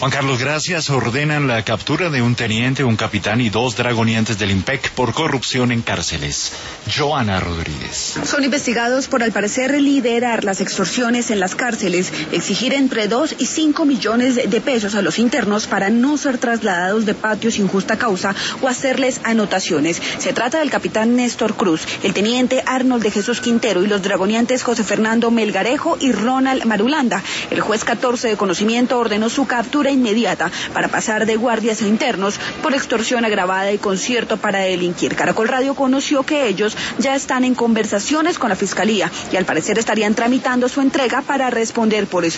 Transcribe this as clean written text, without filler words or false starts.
Juan Carlos, gracias. Ordenan la captura de un teniente, un capitán y 2 dragoniantes del IMPEC por corrupción en cárceles. Joana Rodríguez. Son investigados por, al parecer, liderar las extorsiones en las cárceles, exigir entre 2 y 5 millones de pesos a los internos para no ser trasladados de patio sin justa causa o hacerles anotaciones. Se trata del capitán Néstor Cruz, el teniente Arnold de Jesús Quintero y los dragoniantes José Fernando Melgarejo y Ronald Marulanda. El juez 14 de conocimiento ordenó su captura inmediata para pasar de guardias a internos por extorsión agravada y concierto para delinquir. Caracol Radio conoció que ellos ya están en conversaciones con la Fiscalía y al parecer estarían tramitando su entrega para responder por eso.